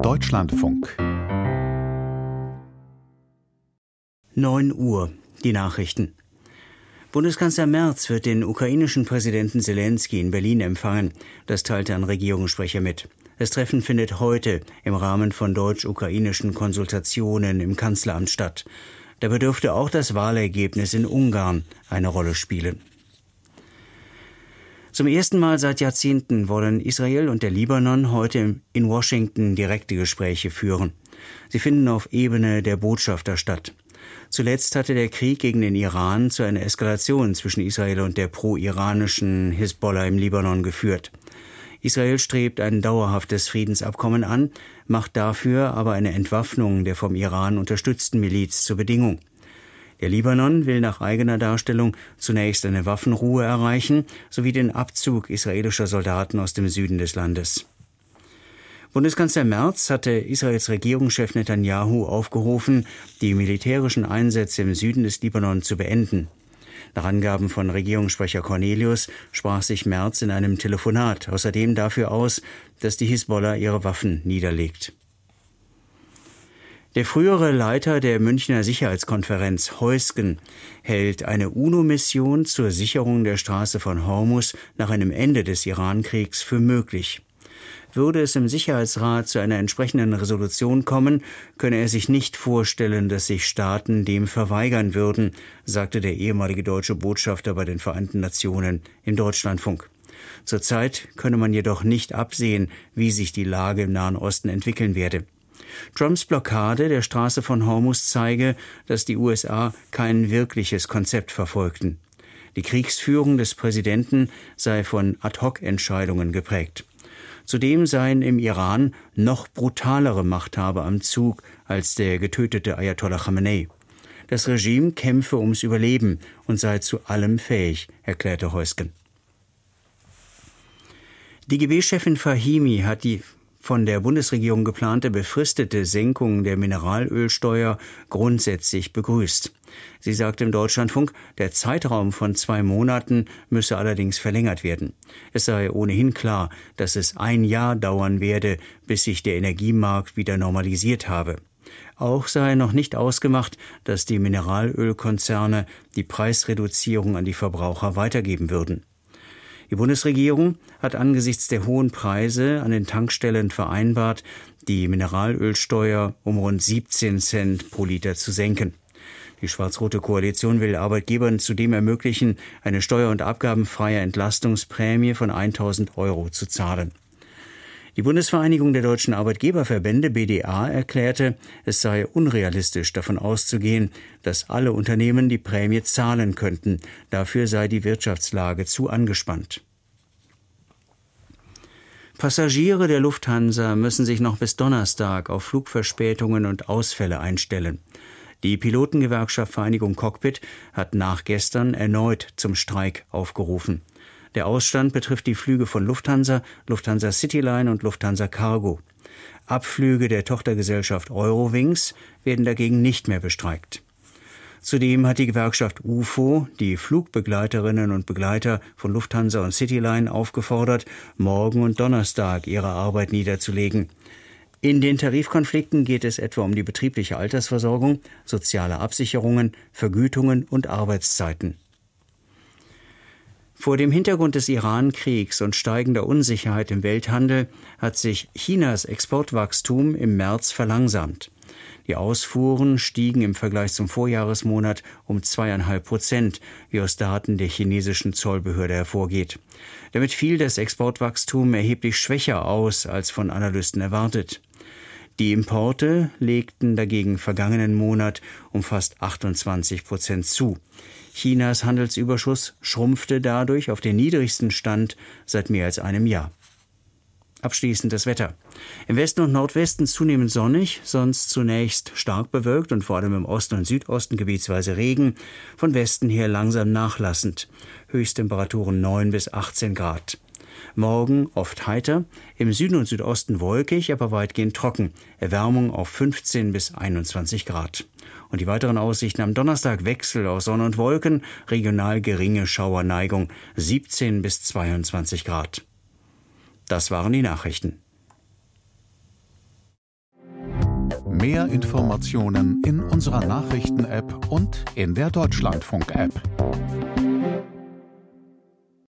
Deutschlandfunk. 9 Uhr, die Nachrichten. Bundeskanzler Merz wird den ukrainischen Präsidenten Selenskyj in Berlin empfangen. Das teilte ein Regierungssprecher mit. Das Treffen findet heute im Rahmen von deutsch-ukrainischen Konsultationen im Kanzleramt statt. Dabei dürfte auch das Wahlergebnis in Ungarn eine Rolle spielen. Zum ersten Mal seit Jahrzehnten wollen Israel und der Libanon heute in Washington direkte Gespräche führen. Sie finden auf Ebene der Botschafter statt. Zuletzt hatte der Krieg gegen den Iran zu einer Eskalation zwischen Israel und der pro-iranischen Hisbollah im Libanon geführt. Israel strebt ein dauerhaftes Friedensabkommen an, macht dafür aber eine Entwaffnung der vom Iran unterstützten Miliz zur Bedingung. Der Libanon will nach eigener Darstellung zunächst eine Waffenruhe erreichen, sowie den Abzug israelischer Soldaten aus dem Süden des Landes. Bundeskanzler Merz hatte Israels Regierungschef Netanyahu aufgerufen, die militärischen Einsätze im Süden des Libanon zu beenden. Nach Angaben von Regierungssprecher Cornelius sprach sich Merz in einem Telefonat außerdem dafür aus, dass die Hisbollah ihre Waffen niederlegt. Der frühere Leiter der Münchner Sicherheitskonferenz, Heusgen, hält eine UNO-Mission zur Sicherung der Straße von Hormuz nach einem Ende des Iran-Kriegs für möglich. Würde es im Sicherheitsrat zu einer entsprechenden Resolution kommen, könne er sich nicht vorstellen, dass sich Staaten dem verweigern würden, sagte der ehemalige deutsche Botschafter bei den Vereinten Nationen im Deutschlandfunk. Zurzeit könne man jedoch nicht absehen, wie sich die Lage im Nahen Osten entwickeln werde. Trumps Blockade der Straße von Hormuz zeige, dass die USA kein wirkliches Konzept verfolgten. Die Kriegsführung des Präsidenten sei von Ad-hoc-Entscheidungen geprägt. Zudem seien im Iran noch brutalere Machthaber am Zug als der getötete Ayatollah Khamenei. Das Regime kämpfe ums Überleben und sei zu allem fähig, erklärte Heusgen. DGB-Chefin Fahimi hat die von der Bundesregierung geplante befristete Senkung der Mineralölsteuer grundsätzlich begrüßt. Sie sagte im Deutschlandfunk, der Zeitraum von 2 Monaten müsse allerdings verlängert werden. Es sei ohnehin klar, dass es 1 Jahr dauern werde, bis sich der Energiemarkt wieder normalisiert habe. Auch sei noch nicht ausgemacht, dass die Mineralölkonzerne die Preisreduzierung an die Verbraucher weitergeben würden. Die Bundesregierung hat angesichts der hohen Preise an den Tankstellen vereinbart, die Mineralölsteuer um rund 17 Cent pro Liter zu senken. Die schwarz-rote Koalition will Arbeitgebern zudem ermöglichen, eine steuer- und abgabenfreie Entlastungsprämie von 1.000 € zu zahlen. Die Bundesvereinigung der deutschen Arbeitgeberverbände BDA erklärte, es sei unrealistisch davon auszugehen, dass alle Unternehmen die Prämie zahlen könnten. Dafür sei die Wirtschaftslage zu angespannt. Passagiere der Lufthansa müssen sich noch bis Donnerstag auf Flugverspätungen und Ausfälle einstellen. Die Pilotengewerkschaft Vereinigung Cockpit hat nach gestern erneut zum Streik aufgerufen. Der Ausstand betrifft die Flüge von Lufthansa, Lufthansa Cityline und Lufthansa Cargo. Abflüge der Tochtergesellschaft Eurowings werden dagegen nicht mehr bestreikt. Zudem hat die Gewerkschaft UFO die Flugbegleiterinnen und Begleiter von Lufthansa und Cityline aufgefordert, morgen und Donnerstag ihre Arbeit niederzulegen. In den Tarifkonflikten geht es etwa um die betriebliche Altersversorgung, soziale Absicherungen, Vergütungen und Arbeitszeiten. Vor dem Hintergrund des Iran-Kriegs und steigender Unsicherheit im Welthandel hat sich Chinas Exportwachstum im März verlangsamt. Die Ausfuhren stiegen im Vergleich zum Vorjahresmonat um 2,5%, wie aus Daten der chinesischen Zollbehörde hervorgeht. Damit fiel das Exportwachstum erheblich schwächer aus als von Analysten erwartet. Die Importe legten dagegen vergangenen Monat um fast 28% zu. Chinas Handelsüberschuss schrumpfte dadurch auf den niedrigsten Stand seit mehr als einem Jahr. Abschließend das Wetter. Im Westen und Nordwesten zunehmend sonnig, sonst zunächst stark bewölkt und vor allem im Osten und Südosten gebietsweise Regen, von Westen her langsam nachlassend. Höchsttemperaturen 9 bis 18 Grad. Morgen oft heiter, im Süden und Südosten wolkig, aber weitgehend trocken. Erwärmung auf 15 bis 21 Grad. Und die weiteren Aussichten am Donnerstag: Wechsel aus Sonne und Wolken, regional geringe Schauerneigung, 17 bis 22 Grad. Das waren die Nachrichten. Mehr Informationen in unserer Nachrichten-App und in der Deutschlandfunk-App.